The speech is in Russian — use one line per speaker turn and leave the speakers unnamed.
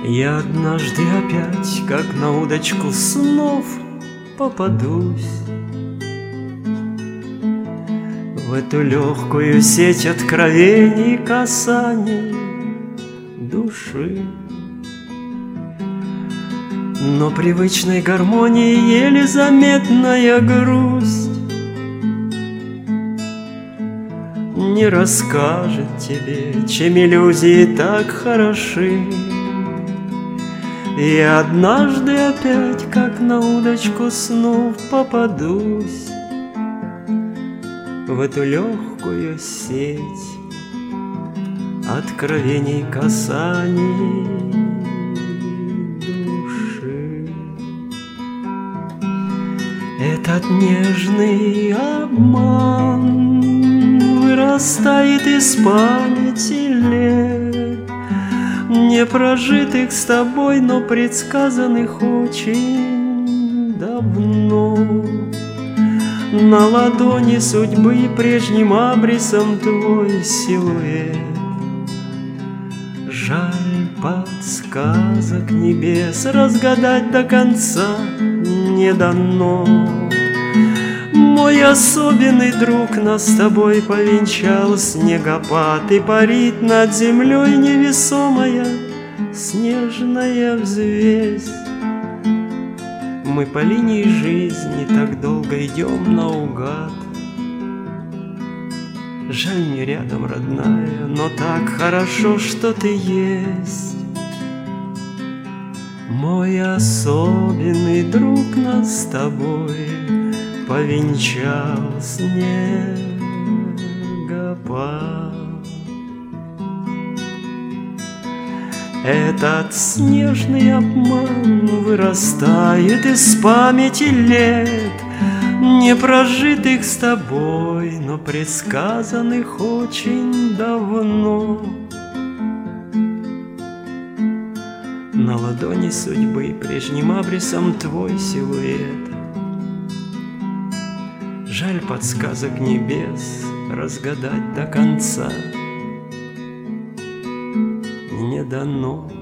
Я однажды опять, как на удочку снов, попадусь в эту легкую сеть откровений, касаний души. Но привычной гармонии еле заметная грусть не расскажет тебе, чем иллюзии так хороши. И однажды опять, как на удочку снов, попадусь в эту легкую сеть откровений, касаний души. Этот нежный обман вырастает из памяти лет, не прожитых с тобой, но предсказанных очень давно. На ладони судьбы прежним абрисом твой силуэт. Жаль, подсказок небес разгадать до конца не дано. Мой особенный друг нас с тобой повенчал снегопад, и парит над землей невесомая снежная взвесь. Мы по линии жизни так долго идем наугад. Жаль, не рядом, родная, но так хорошо, что ты есть. Мой особенный друг нас с тобой повенчал снегопад. Этот снежный обман вырастает из памяти лет, не прожитых с тобой, но предсказанных очень давно. На ладони судьбы прежним абрисом твой силуэт. Жаль, подсказок небес разгадать до конца не дано.